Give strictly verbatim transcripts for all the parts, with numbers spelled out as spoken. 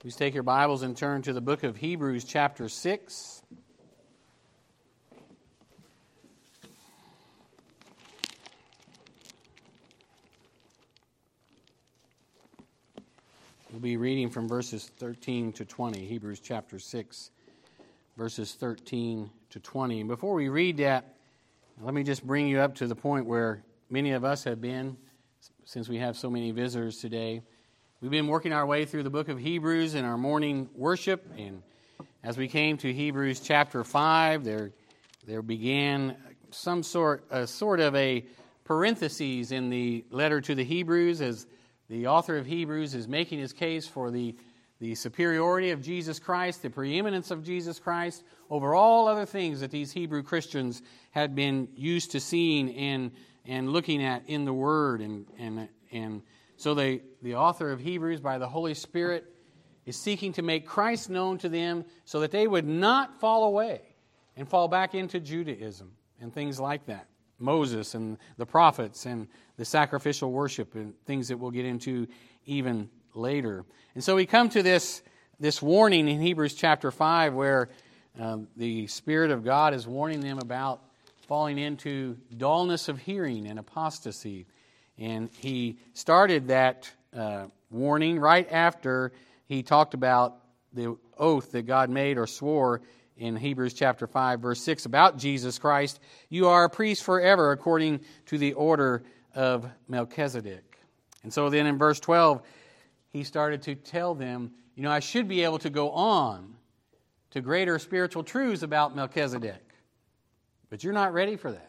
Please take your Bibles and turn to the book of Hebrews chapter six. We'll be reading from verses thirteen to twenty, Hebrews chapter six, verses thirteen to twenty. And before we read that, let me just bring you up to the point where many of us have been, since we have so many visitors today. We've been working our way through the book of Hebrews in our morning worship, and as we came to Hebrews chapter five, there, there began some sort, a sort of a parenthesis in the letter to the Hebrews, as the author of Hebrews is making his case for the, the superiority of Jesus Christ, the preeminence of Jesus Christ over all other things that these Hebrew Christians had been used to seeing and and looking at in the Word, and and and. So they, the author of Hebrews, by the Holy Spirit, is seeking to make Christ known to them so that they would not fall away and fall back into Judaism and things like that. Moses and the prophets and the sacrificial worship and things that we'll get into even later. And so we come to this, this warning in Hebrews chapter five where um, the Spirit of God is warning them about falling into dullness of hearing and apostasy. And he started that uh, warning right after he talked about the oath that God made or swore in Hebrews chapter five, verse six, about Jesus Christ. You are a priest forever according to the order of Melchizedek. And so then in verse twelve, he started to tell them, you know, I should be able to go on to greater spiritual truths about Melchizedek. But you're not ready for that.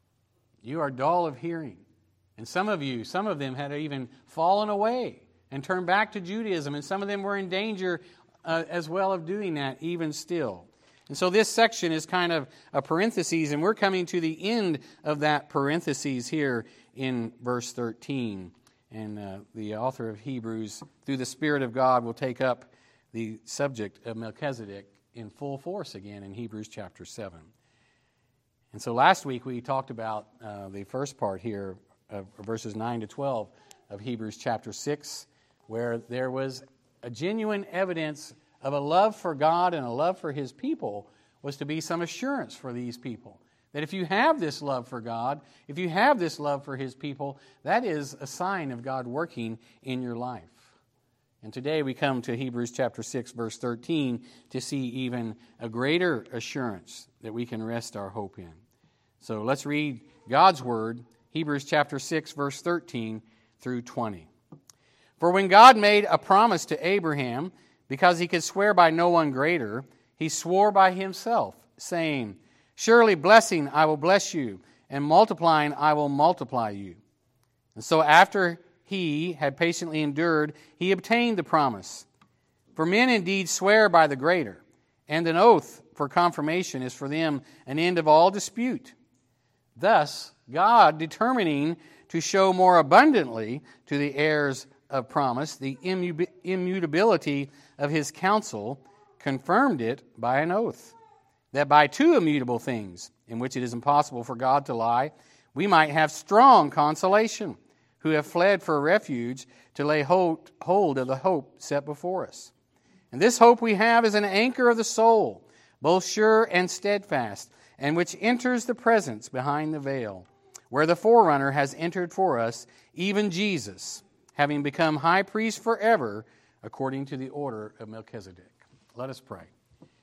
You are dull of hearing. And some of you, some of them had even fallen away and turned back to Judaism, and some of them were in danger uh, as well of doing that even still. And so this section is kind of a parenthesis, and we're coming to the end of that parenthesis here in verse thirteen. And uh, the author of Hebrews, through the Spirit of God, will take up the subject of Melchizedek in full force again in Hebrews chapter seven. And so last week we talked about uh, the first part here, of verses nine to twelve of Hebrews chapter six, where there was a genuine evidence of a love for God and a love for His people, was to be some assurance for these people. That if you have this love for God, if you have this love for His people, that is a sign of God working in your life. And today we come to Hebrews chapter six, verse thirteen, to see even a greater assurance that we can rest our hope in. So let's read God's Word, Hebrews chapter six, verse thirteen through twenty. For when God made a promise to Abraham, because he could swear by no one greater, he swore by himself, saying, Surely blessing I will bless you, and multiplying I will multiply you. And so after he had patiently endured, he obtained the promise. For men indeed swear by the greater, and an oath for confirmation is for them an end of all dispute. Thus, God, determining to show more abundantly to the heirs of promise the immutability of His counsel, confirmed it by an oath, that by two immutable things, in which it is impossible for God to lie, we might have strong consolation, who have fled for refuge to lay hold of the hope set before us. And this hope we have is an anchor of the soul, both sure and steadfast, and which enters the presence behind the veil, where the forerunner has entered for us, even Jesus, having become high priest forever, according to the order of Melchizedek. Let us pray.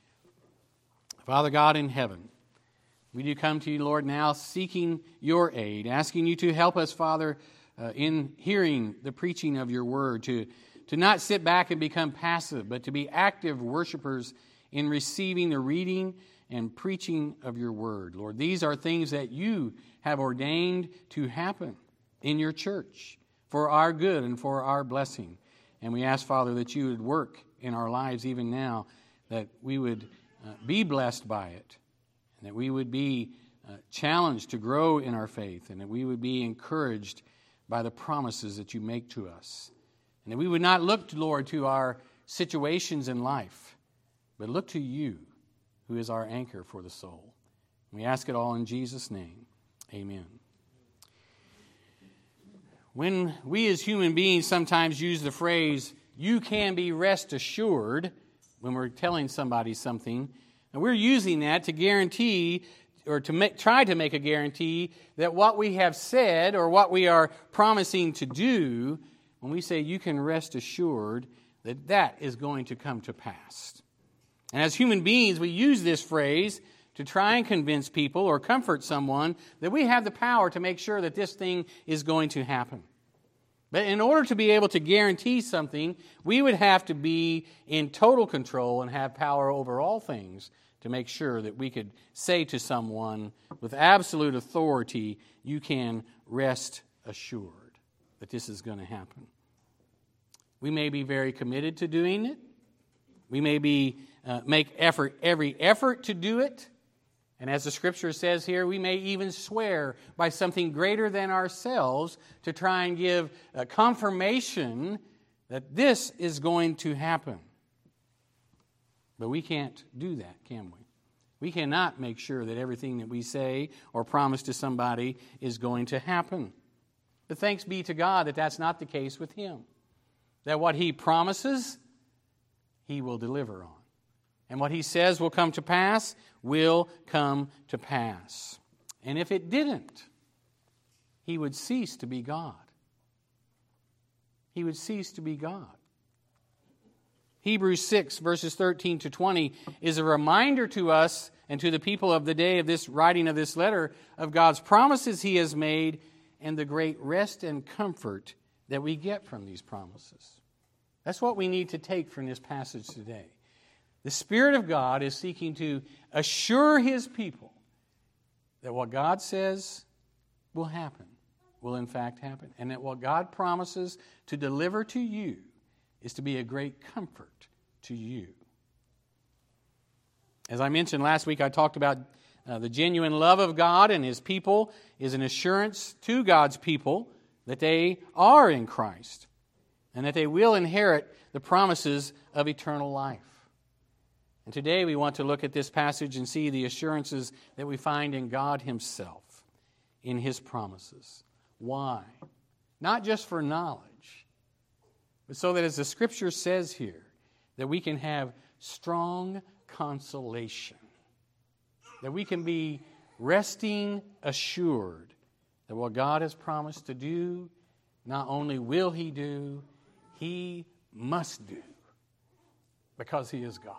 Father God in heaven, we do come to you, Lord, now seeking your aid, asking you to help us, Father, uh, in hearing the preaching of your word, to, to not sit back and become passive, but to be active worshipers in receiving the reading and preaching of your word. Lord, these are things that you have ordained to happen in your church for our good and for our blessing. And we ask, Father, that you would work in our lives even now, that we would uh, be blessed by it, and that we would be uh, challenged to grow in our faith, and that we would be encouraged by the promises that you make to us. And that we would not look, Lord, to our situations in life, but look to you, who is our anchor for the soul. We ask it all in Jesus' name. Amen. When we as human beings sometimes use the phrase you can be rest assured when we're telling somebody something. And we're using that to guarantee or to make, try to make a guarantee that what we have said or what we are promising to do, when we say you can rest assured, that that is going to come to pass. And as human beings, we use this phrase to try and convince people or comfort someone that we have the power to make sure that this thing is going to happen. But in order to be able to guarantee something, we would have to be in total control and have power over all things to make sure that we could say to someone with absolute authority, you can rest assured that this is going to happen. We may be very committed to doing it. We may be uh, make effort every effort to do it. And as the Scripture says here, we may even swear by something greater than ourselves to try and give a confirmation that this is going to happen. But we can't do that, can we? We cannot make sure that everything that we say or promise to somebody is going to happen. But thanks be to God that that's not the case with Him. That what He promises, He will deliver on. And what He says will come to pass, will come to pass. And if it didn't, He would cease to be God. He would cease to be God. Hebrews six, verses thirteen to twenty, is a reminder to us and to the people of the day of this writing of this letter of God's promises He has made and the great rest and comfort that we get from these promises. That's what we need to take from this passage today. The Spirit of God is seeking to assure His people that what God says will happen, will in fact happen, and that what God promises to deliver to you is to be a great comfort to you. As I mentioned last week, I talked about uh, the genuine love of God and His people is an assurance to God's people that they are in Christ and that they will inherit the promises of eternal life. And today we want to look at this passage and see the assurances that we find in God Himself, in His promises. Why? Not just for knowledge, but so that, as the Scripture says here, that we can have strong consolation, that we can be resting assured that what God has promised to do, not only will He do, He must do, because He is God.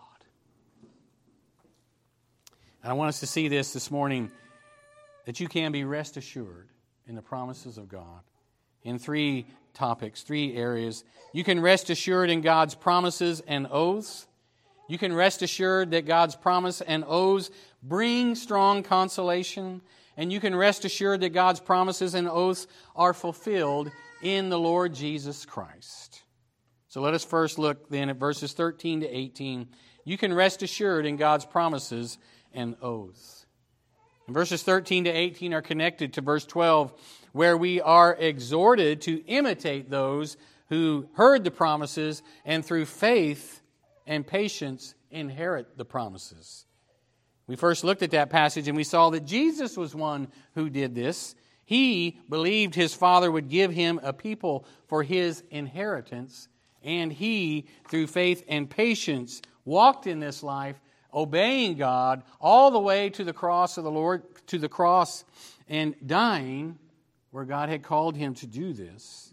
And I want us to see this this morning, that you can be rest assured in the promises of God in three topics, three areas. You can rest assured in God's promises and oaths. You can rest assured that God's promise and oaths bring strong consolation. And you can rest assured that God's promises and oaths are fulfilled in the Lord Jesus Christ. So let us first look then at verses thirteen to eighteen. You can rest assured in God's promises and oaths. And verses thirteen to eighteen are connected to verse twelve, where we are exhorted to imitate those who heard the promises and through faith and patience inherit the promises. We first looked at that passage and we saw that Jesus was one who did this. He believed His Father would give Him a people for His inheritance, and He, through faith and patience, walked in this life obeying God all the way to the cross of the Lord, to the cross and dying where God had called Him to do this,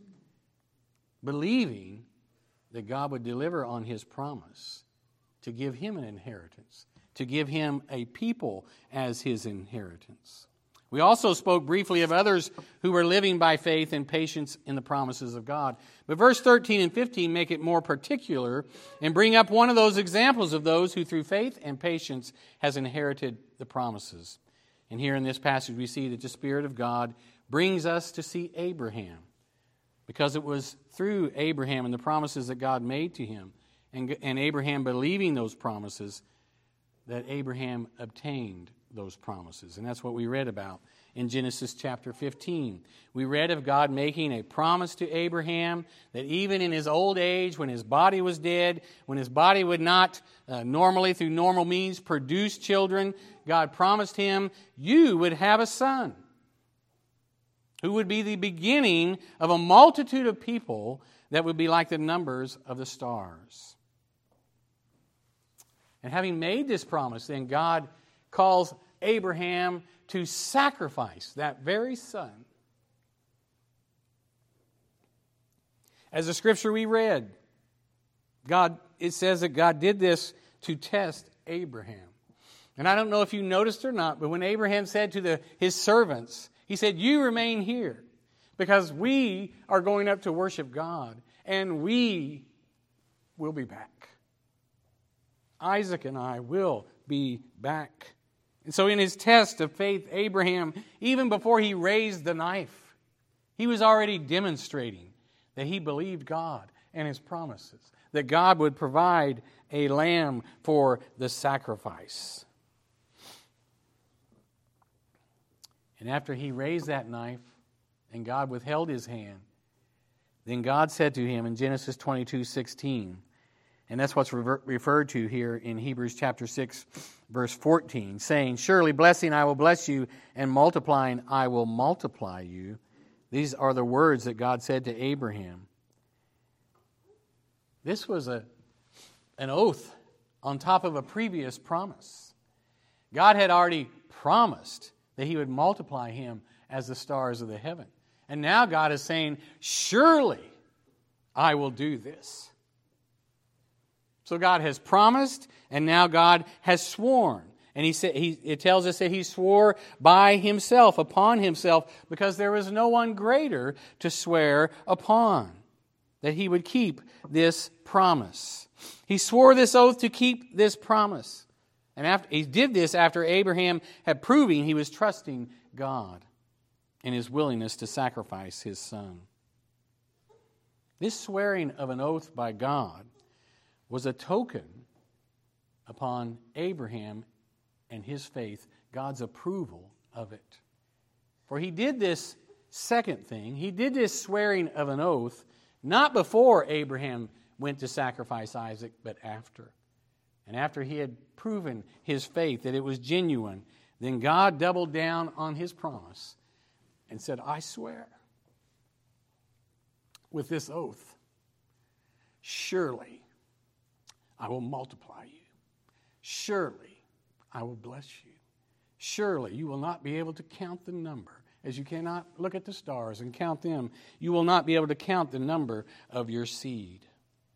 believing that God would deliver on His promise to give Him an inheritance, to give Him a people as His inheritance. We also spoke briefly of others who were living by faith and patience in the promises of God. But verse thirteen and fifteen make it more particular and bring up one of those examples of those who through faith and patience has inherited the promises. And here in this passage we see that the Spirit of God brings us to see Abraham, because it was through Abraham and the promises that God made to him and, and Abraham believing those promises that Abraham obtained those promises. And that's what we read about in Genesis chapter fifteen. We read of God making a promise to Abraham that even in his old age, when his body was dead, when his body would not uh, normally through normal means produce children, God promised him, you would have a son who would be the beginning of a multitude of people that would be like the numbers of the stars. And having made this promise, then God calls Abraham to sacrifice that very son. As the scripture we read, God, it says that God did this to test Abraham. And I don't know if you noticed or not, but when Abraham said to the, his servants, he said, "You remain here because we are going up to worship God and we will be back. Isaac and I will be back." And so in his test of faith, Abraham, even before he raised the knife, he was already demonstrating that he believed God and His promises, that God would provide a lamb for the sacrifice. And after he raised that knife and God withheld His hand, then God said to him in Genesis twenty-two sixteen, and that's what's rever- referred to here in Hebrews chapter six, verse fourteen, saying, "Surely blessing I will bless you, and multiplying I will multiply you." These are the words that God said to Abraham. This was a, an oath on top of a previous promise. God had already promised that He would multiply him as the stars of the heaven. And now God is saying, "Surely I will do this." So God has promised, and now God has sworn. And he said, he, it tells us that He swore by Himself, upon Himself, because there was no one greater to swear upon, that He would keep this promise. He swore this oath to keep this promise. And after, He did this after Abraham had proven he was trusting God in his willingness to sacrifice his son. This swearing of an oath by God was a token upon Abraham and his faith, God's approval of it. For he did this second thing, he did this swearing of an oath, not before Abraham went to sacrifice Isaac, but after. And after he had proven his faith, that it was genuine, then God doubled down on His promise and said, "I swear with this oath, surely I will multiply you. Surely I will bless you. Surely you will not be able to count the number. As you cannot look at the stars and count them, you will not be able to count the number of your seed."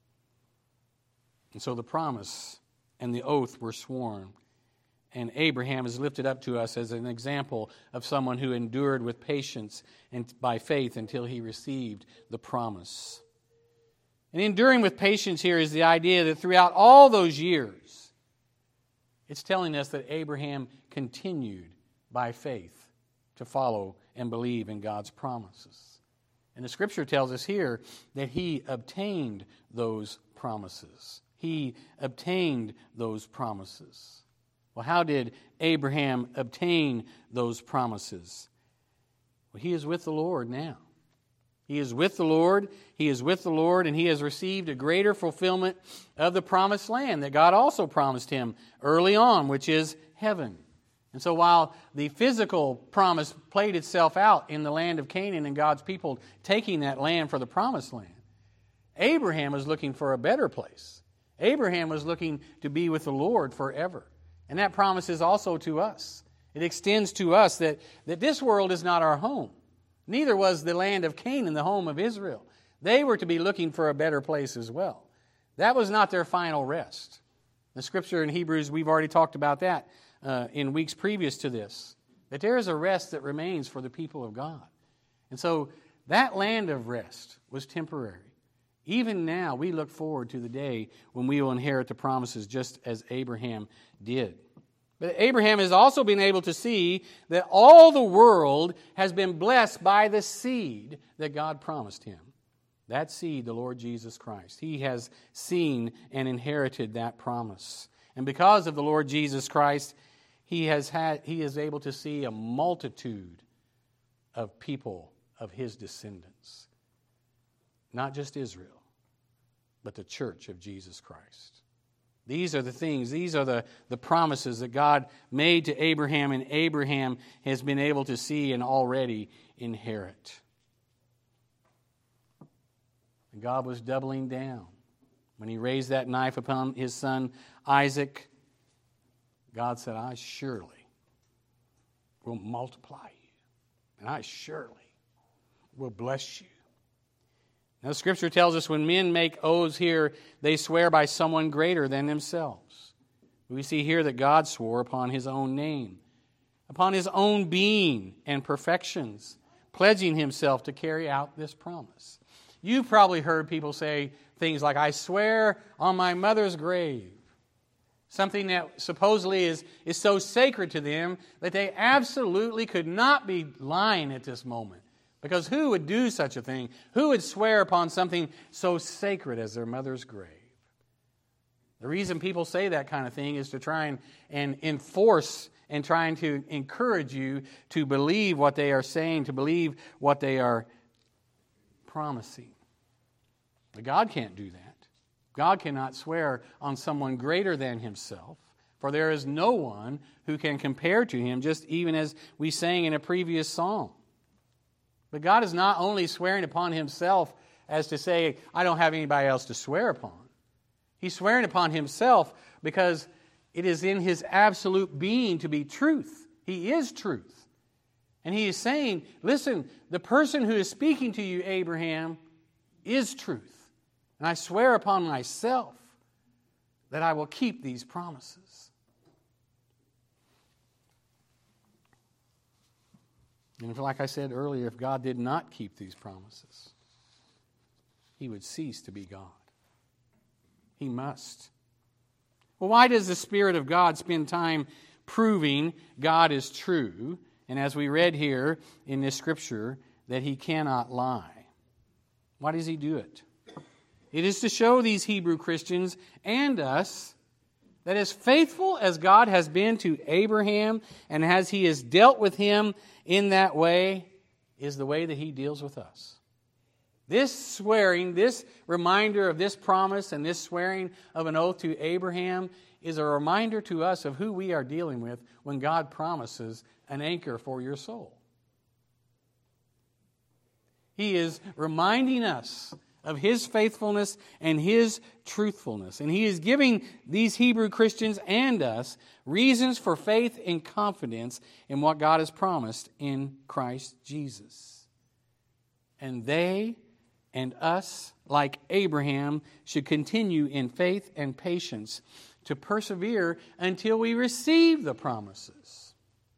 And so the promise and the oath were sworn. And Abraham is lifted up to us as an example of someone who endured with patience and by faith until he received the promise. And enduring with patience here is the idea that throughout all those years, it's telling us that Abraham continued by faith to follow and believe in God's promises. And the Scripture tells us here that he obtained those promises. He obtained those promises. Well, how did Abraham obtain those promises? Well, he is with the Lord now. He is with the Lord, he is with the Lord, and he has received a greater fulfillment of the promised land that God also promised him early on, which is heaven. And so while the physical promise played itself out in the land of Canaan and God's people taking that land for the promised land, Abraham was looking for a better place. Abraham was looking to be with the Lord forever. And that promise is also to us. It extends to us that, that this world is not our home. Neither was the land of Canaan the home of Israel. They were to be looking for a better place as well. That was not their final rest. The Scripture in Hebrews, we've already talked about that uh, in weeks previous to this, that there is a rest that remains for the people of God. And so that land of rest was temporary. Even now, we look forward to the day when we will inherit the promises just as Abraham did. But Abraham has also been able to see that all the world has been blessed by the seed that God promised him. That seed, the Lord Jesus Christ. He has seen and inherited that promise. And because of the Lord Jesus Christ, he has had, he is able to see a multitude of people of his descendants. Not just Israel, but the church of Jesus Christ. These are the things, these are the, the promises that God made to Abraham, and Abraham has been able to see and already inherit. And God was doubling down. When he raised that knife upon his son Isaac, God said, I surely will multiply you, and I surely will bless you. Now, Scripture tells us when men make oaths here, they swear by someone greater than themselves. We see here that God swore upon his own name, upon his own being and perfections, pledging himself to carry out this promise. You've probably heard people say things like, I swear on my mother's grave. Something that supposedly is, is so sacred to them that they absolutely could not be lying at this moment. Because who would do such a thing? Who would swear upon something so sacred as their mother's grave? The reason people say that kind of thing is to try and, and enforce and trying to encourage you to believe what they are saying, to believe what they are promising. But God can't do that. God cannot swear on someone greater than himself, for there is no one who can compare to him, just even as we sang in a previous psalm. But God is not only swearing upon himself as to say, I don't have anybody else to swear upon. He's swearing upon himself because it is in his absolute being to be truth. He is truth. And he is saying, listen, the person who is speaking to you, Abraham, is truth. And I swear upon myself that I will keep these promises. And if, like I said earlier, if God did not keep these promises, he would cease to be God. He must. Well, why does the Spirit of God spend time proving God is true? And as we read here in this scripture, that he cannot lie. Why does he do it? It is to show these Hebrew Christians and us that as faithful as God has been to Abraham and as he has dealt with him in that way is the way that he deals with us. This swearing, this reminder of this promise and this swearing of an oath to Abraham is a reminder to us of who we are dealing with when God promises an anchor for your soul. He is reminding us of his faithfulness and his truthfulness. And he is giving these Hebrew Christians and us reasons for faith and confidence in what God has promised in Christ Jesus. And they and us, like Abraham, should continue in faith and patience to persevere until we receive the promises.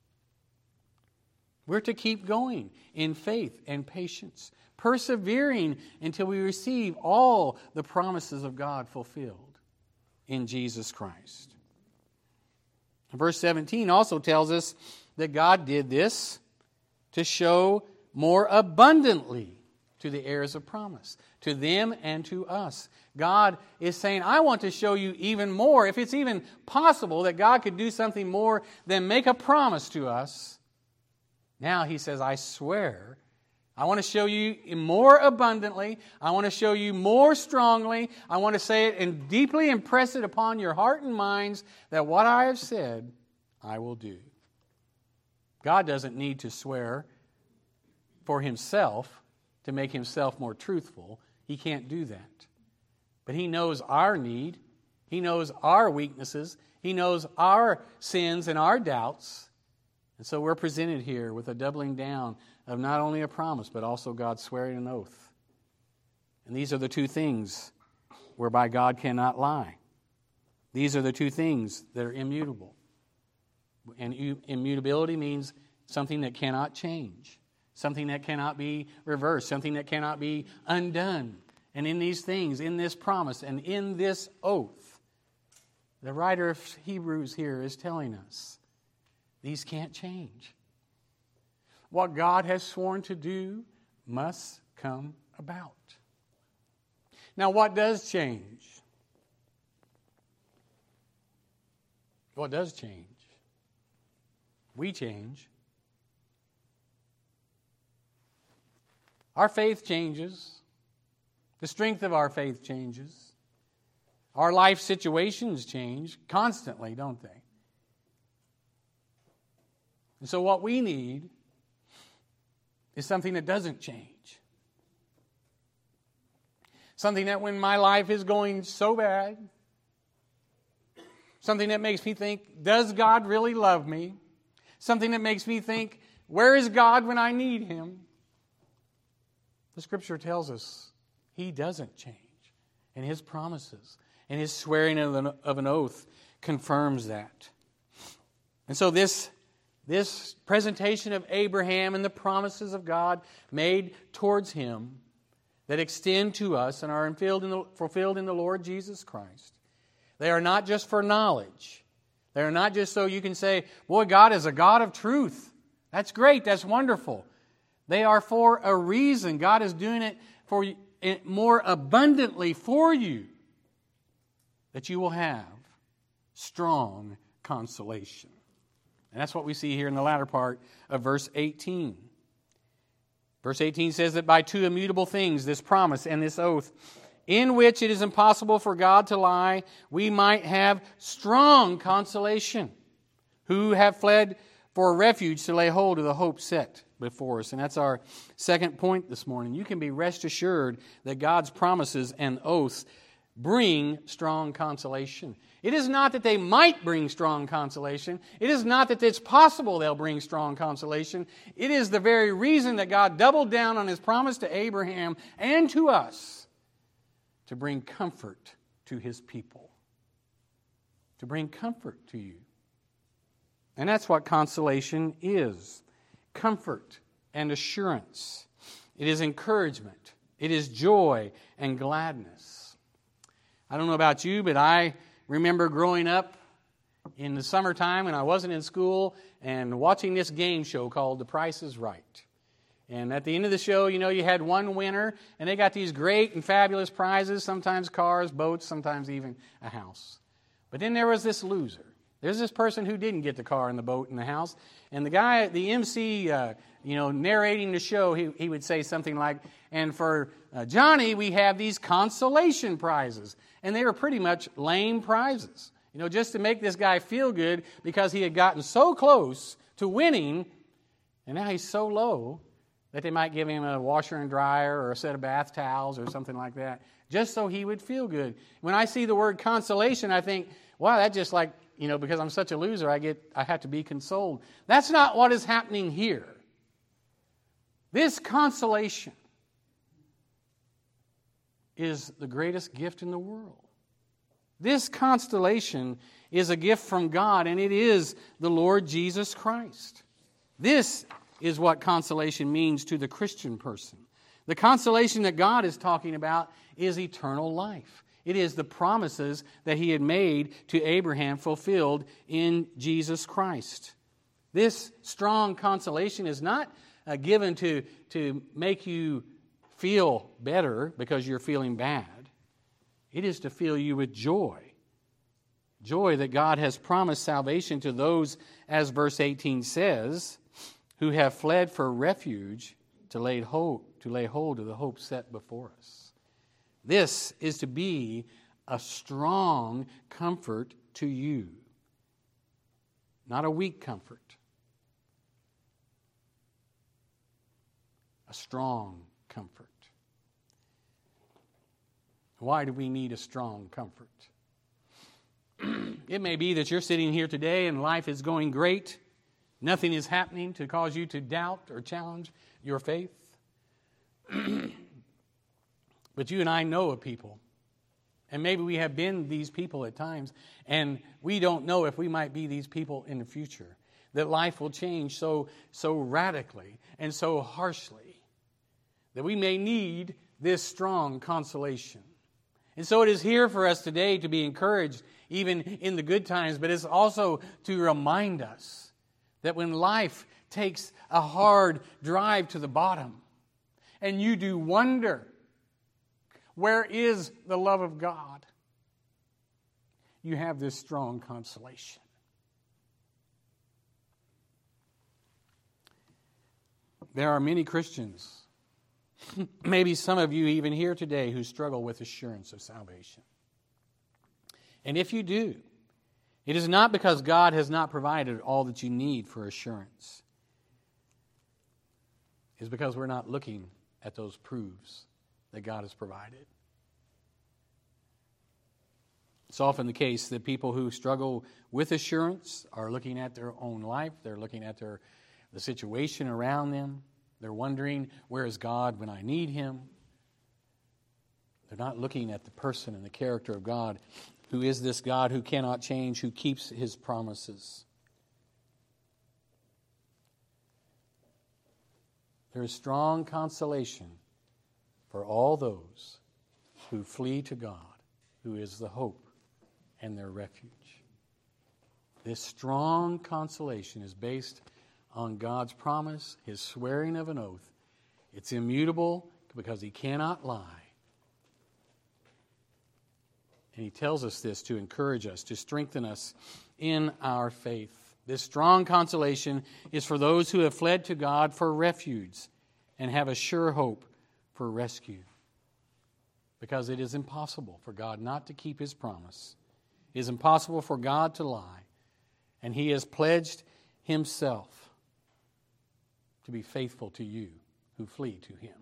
We're to keep going in faith and patience, persevering until we receive all the promises of God fulfilled in Jesus Christ. Verse seventeen also tells us that God did this to show more abundantly to the heirs of promise, to them and to us. God is saying, I want to show you even more. If it's even possible that God could do something more than make a promise to us, now he says, I swear, I want to show you more abundantly. I want to show you more strongly. I want to say it and deeply impress it upon your heart and minds that what I have said, I will do. God doesn't need to swear for himself to make himself more truthful. He can't do that. But he knows our need. He knows our weaknesses. He knows our sins and our doubts. And so we're presented here with a doubling down of not only a promise, but also God swearing an oath. And these are the two things whereby God cannot lie. These are the two things that are immutable. And immutability means something that cannot change, something that cannot be reversed, something that cannot be undone. And in these things, in this promise, and in this oath, the writer of Hebrews here is telling us, these can't change. What God has sworn to do must come about. Now, what does change? What does change? We change. Our faith changes. The strength of our faith changes. Our life situations change constantly, don't they? And so what we need is something that doesn't change. Something that when my life is going so bad, something that makes me think, does God really love me? Something that makes me think, where is God when I need Him? The Scripture tells us He doesn't change. And His promises and His swearing of an, of an oath confirms that. And so this, this presentation of Abraham and the promises of God made towards him that extend to us and are fulfilled in the, fulfilled in the Lord Jesus Christ. They are not just for knowledge. They are not just so you can say, boy, God is a God of truth. That's great. That's wonderful. They are for a reason. God is doing it for it more abundantly for you, that you will have strong consolation. And that's what we see here in the latter part of verse eighteen. Verse eighteen says that by two immutable things, this promise and this oath, in which it is impossible for God to lie, we might have strong consolation, who have fled for refuge to lay hold of the hope set before us. And that's our second point this morning. You can be rest assured that God's promises and oaths bring strong consolation. It is not that they might bring strong consolation. It is not that it's possible they'll bring strong consolation. It is the very reason that God doubled down on His promise to Abraham and to us to bring comfort to His people. To bring comfort to you. And that's what consolation is. Comfort and assurance. It is encouragement. It is joy and gladness. I don't know about you, but I remember growing up in the summertime when I wasn't in school and watching this game show called The Price is Right. And at the end of the show, you know, you had one winner, and they got these great and fabulous prizes, sometimes cars, boats, sometimes even a house. But then there was this loser. There's this person who didn't get the car and the boat and the house. And the guy, the M C, uh, you know, narrating the show, he, he would say something like, and for uh, Johnny, we have these consolation prizes. And they were pretty much lame prizes. You know, just to make this guy feel good because he had gotten so close to winning, and now he's so low that they might give him a washer and dryer or a set of bath towels or something like that, just so he would feel good. When I see the word consolation, I think, wow, that's just like, you know, because I'm such a loser, I get I have to be consoled. That's not what is happening here. This consolation is the greatest gift in the world. This consolation is a gift from God, and it is the Lord Jesus Christ. This is what consolation means to the Christian person. The consolation that God is talking about is eternal life. It is the promises that He had made to Abraham fulfilled in Jesus Christ. This strong consolation is not uh, given to, to make you feel better because you're feeling bad. It is to fill you with joy. Joy that God has promised salvation to those, as verse eighteen says, who have fled for refuge to lay hold, to lay hold of the hope set before us. This is to be a strong comfort to you, not a weak comfort. A strong comfort. Why do we need a strong comfort? It may be that you're sitting here today and life is going great. Nothing is happening to cause you to doubt or challenge your faith. But you and I know of people, and maybe we have been these people at times, and we don't know if we might be these people in the future, that life will change so, so radically and so harshly that we may need this strong consolation. And so it is here for us today to be encouraged, even in the good times, but it's also to remind us that when life takes a hard drive to the bottom, and you do wonder, where is the love of God? You have this strong consolation. There are many Christians, maybe some of you even here today, who struggle with assurance of salvation. And if you do, it is not because God has not provided all that you need for assurance. It's because we're not looking at those proofs that God has provided. It's often the case that people who struggle with assurance are looking at their own life. They're looking at their the situation around them. They're wondering, where is God when I need Him? They're not looking at the person and the character of God, who is this God who cannot change, who keeps His promises. There is strong consolation for all those who flee to God, who is the hope and their refuge. This strong consolation is based on God's promise, His swearing of an oath. It's immutable because He cannot lie. And He tells us this to encourage us, to strengthen us in our faith. This strong consolation is for those who have fled to God for refuge and have a sure hope for rescue. Because it is impossible for God not to keep His promise. It is impossible for God to lie. And He has pledged Himself to be faithful to you who flee to Him.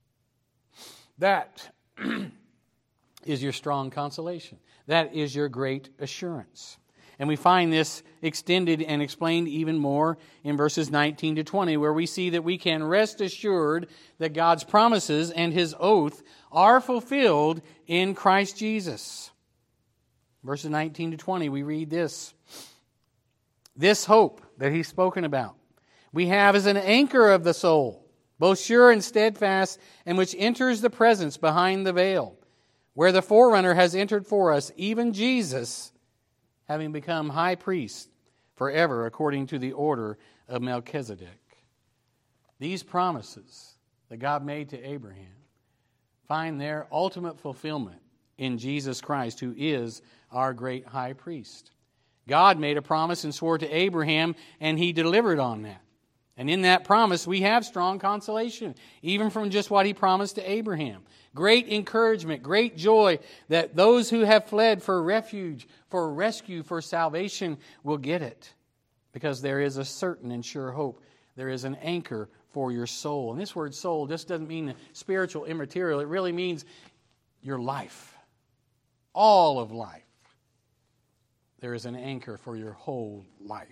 That is your strong consolation. That is your great assurance. And we find this extended and explained even more in verses nineteen to twenty, where we see that we can rest assured that God's promises and His oath are fulfilled in Christ Jesus. Verses nineteen to twenty, we read this. This hope that He's spoken about, we have as an anchor of the soul, both sure and steadfast, and which enters the presence behind the veil, where the forerunner has entered for us, even Jesus, having become high priest forever according to the order of Melchizedek. These promises that God made to Abraham find their ultimate fulfillment in Jesus Christ, who is our great high priest. God made a promise and swore to Abraham, and He delivered on that. And in that promise, we have strong consolation, even from just what He promised to Abraham. Great encouragement, great joy that those who have fled for refuge, for rescue, for salvation will get it. Because there is a certain and sure hope. There is an anchor for your soul. And this word soul just doesn't mean spiritual, immaterial. It really means your life. All of life. There is an anchor for your whole life.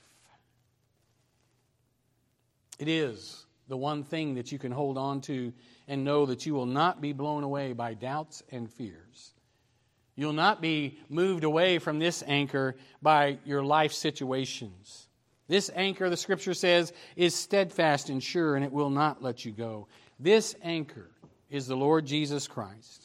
It is the one thing that you can hold on to and know that you will not be blown away by doubts and fears. You'll not be moved away from this anchor by your life situations. This anchor, the Scripture says, is steadfast and sure, and it will not let you go. This anchor is the Lord Jesus Christ.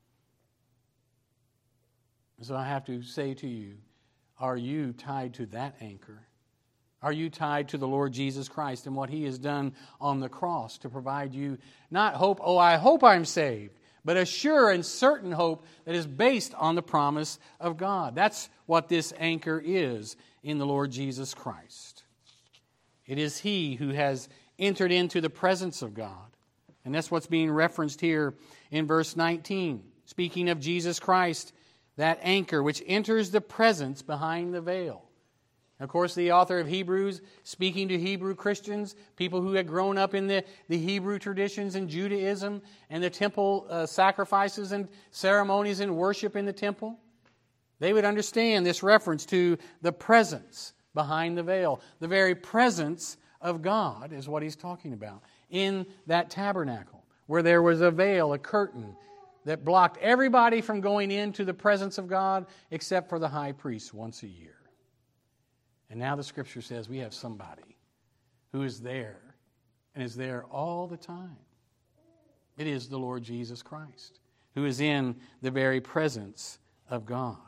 So I have to say to you, are you tied to that anchor? Are you tied to the Lord Jesus Christ and what He has done on the cross to provide you not hope, oh, I hope I'm saved, but a sure and certain hope that is based on the promise of God? That's what this anchor is in the Lord Jesus Christ. It is He who has entered into the presence of God. And that's what's being referenced here in verse nineteen. Speaking of Jesus Christ, that anchor which enters the presence behind the veil. Of course, the author of Hebrews, speaking to Hebrew Christians, people who had grown up in the, the Hebrew traditions and Judaism and the temple uh, sacrifices and ceremonies and worship in the temple, they would understand this reference to the presence behind the veil. The very presence of God is what he's talking about in that tabernacle, where there was a veil, a curtain, that blocked everybody from going into the presence of God except for the high priest once a year. And now the Scripture says we have somebody who is there and is there all the time. It is the Lord Jesus Christ, who is in the very presence of God.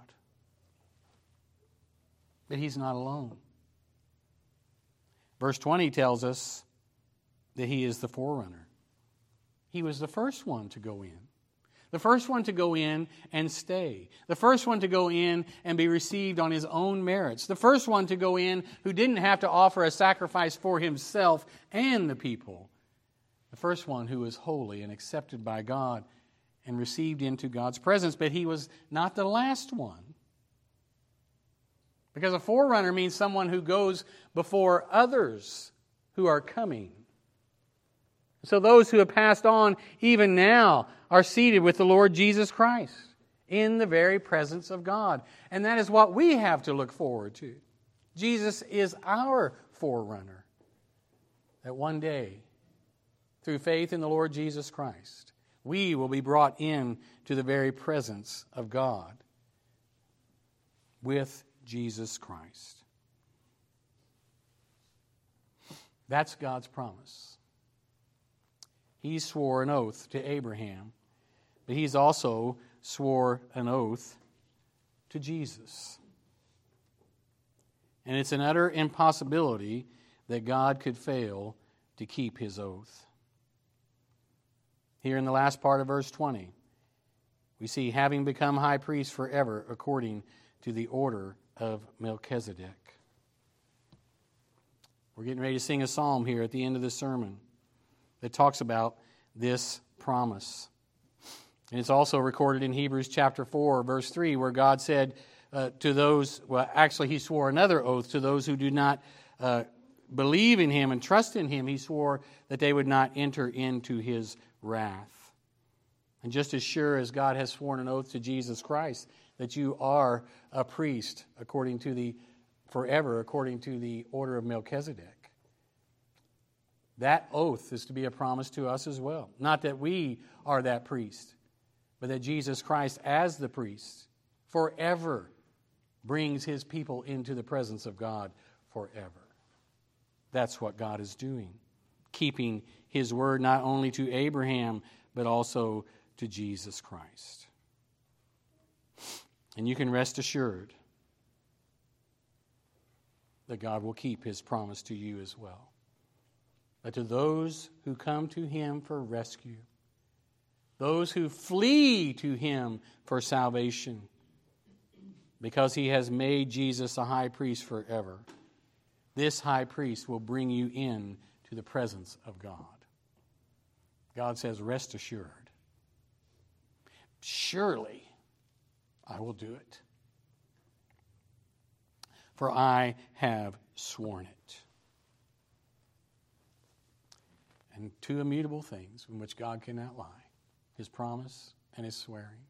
But He's not alone. Verse twenty tells us that He is the forerunner. He was the first one to go in. The first one to go in and stay. The first one to go in and be received on His own merits. The first one to go in who didn't have to offer a sacrifice for Himself and the people. The first one who was holy and accepted by God and received into God's presence. But He was not the last one. Because a forerunner means someone who goes before others who are coming. So those who have passed on even now are seated with the Lord Jesus Christ in the very presence of God. And that is what we have to look forward to. Jesus is our forerunner. That one day, through faith in the Lord Jesus Christ, we will be brought in to the very presence of God with Jesus Christ. That's God's promise. He swore an oath to Abraham, but He's also swore an oath to Jesus. And it's an utter impossibility that God could fail to keep His oath. Here in the last part of verse twenty, we see, having become high priest forever according to the order of Melchizedek. We're getting ready to sing a psalm here at the end of the sermon that talks about this promise. And it's also recorded in Hebrews chapter four, verse three, where God said uh, to those, well, actually He swore another oath to those who do not uh, believe in Him and trust in Him. He swore that they would not enter into His wrath. And just as sure as God has sworn an oath to Jesus Christ that you are a priest according to the forever according to the order of Melchizedek, that oath is to be a promise to us as well. Not that we are that priest, but that Jesus Christ as the priest forever brings His people into the presence of God forever. That's what God is doing, keeping His word not only to Abraham, but also to Jesus Christ. And you can rest assured that God will keep His promise to you as well. But to those who come to Him for rescue, those who flee to Him for salvation, because He has made Jesus a high priest forever, this high priest will bring you in to the presence of God. God says, rest assured. Surely I will do it. For I have sworn it. And two immutable things in which God cannot lie: His promise and His swearing.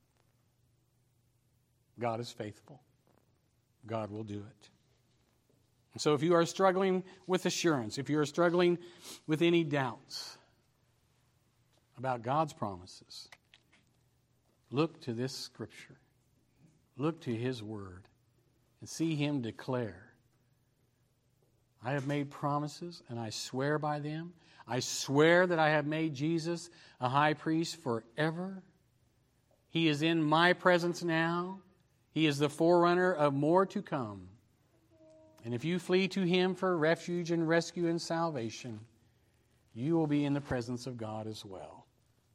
God is faithful. God will do it. And so if you are struggling with assurance, if you are struggling with any doubts about God's promises, look to this Scripture. Look to His Word and see Him declare, I have made promises and I swear by them. I swear that I have made Jesus a high priest forever. He is in my presence now. He is the forerunner of more to come. And if you flee to Him for refuge and rescue and salvation, you will be in the presence of God as well.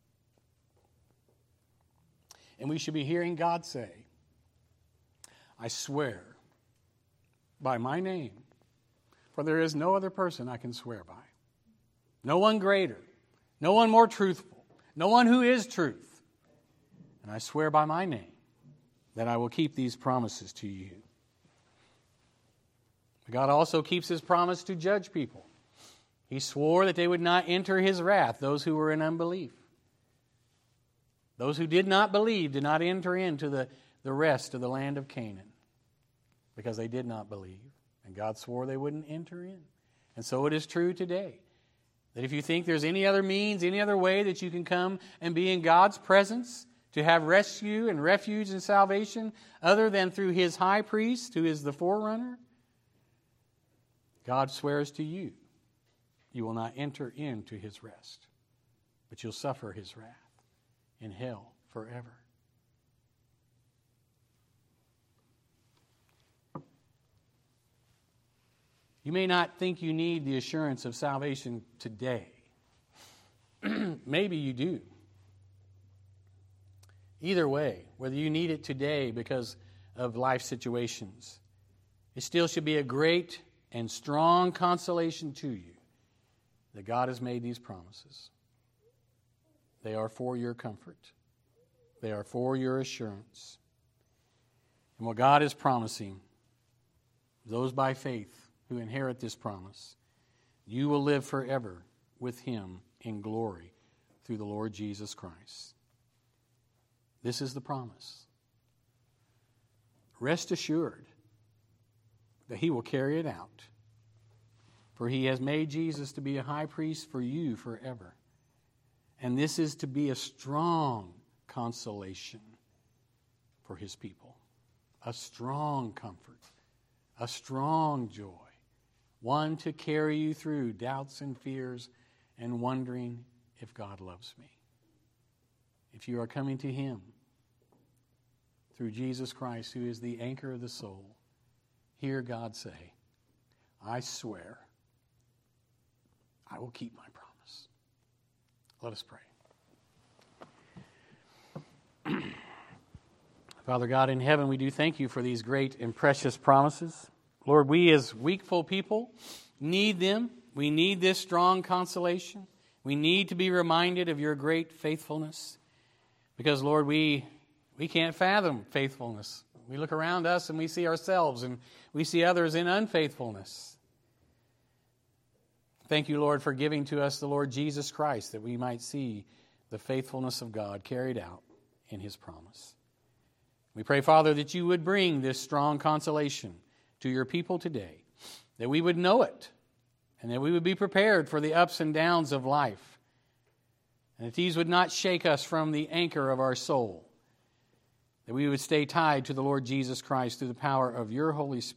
And we should be hearing God say, I swear by my name, for there is no other person I can swear by. No one greater, no one more truthful, no one who is truth. And I swear by my name that I will keep these promises to you. God also keeps His promise to judge people. He swore that they would not enter His wrath, those who were in unbelief. Those who did not believe did not enter into the, the rest of the land of Canaan because they did not believe. And God swore they wouldn't enter in. And so it is true today that if you think there's any other means, any other way that you can come and be in God's presence to have rescue and refuge and salvation other than through His high priest who is the forerunner, God swears to you, you will not enter into His rest, but you'll suffer His wrath in hell forever. You may not think you need the assurance of salvation today. Maybe you do. Either way, whether you need it today because of life situations, it still should be a great and strong consolation to you that God has made these promises. They are for your comfort. They are for your assurance. And what God is promising, those by faith who inherit this promise, you will live forever with Him in glory through the Lord Jesus Christ. This is the promise. Rest assured that He will carry it out. For He has made Jesus to be a high priest for you forever. And this is to be a strong consolation for His people. A strong comfort. A strong joy. One to carry you through doubts and fears and wondering if God loves me. If you are coming to Him through Jesus Christ, who is the anchor of the soul, hear God say, I swear I will keep my promise. Let us pray. Father God in heaven, we do thank you for these great and precious promises. Lord, we as weakful people need them. We need this strong consolation. We need to be reminded of your great faithfulness. Because, Lord, we we can't fathom faithfulness. We look around us and we see ourselves and we see others in unfaithfulness. Thank you, Lord, for giving to us the Lord Jesus Christ that we might see the faithfulness of God carried out in His promise. We pray, Father, that you would bring this strong consolation to your people today, that we would know it, and that we would be prepared for the ups and downs of life, and that these would not shake us from the anchor of our soul, that we would stay tied to the Lord Jesus Christ through the power of your Holy Spirit.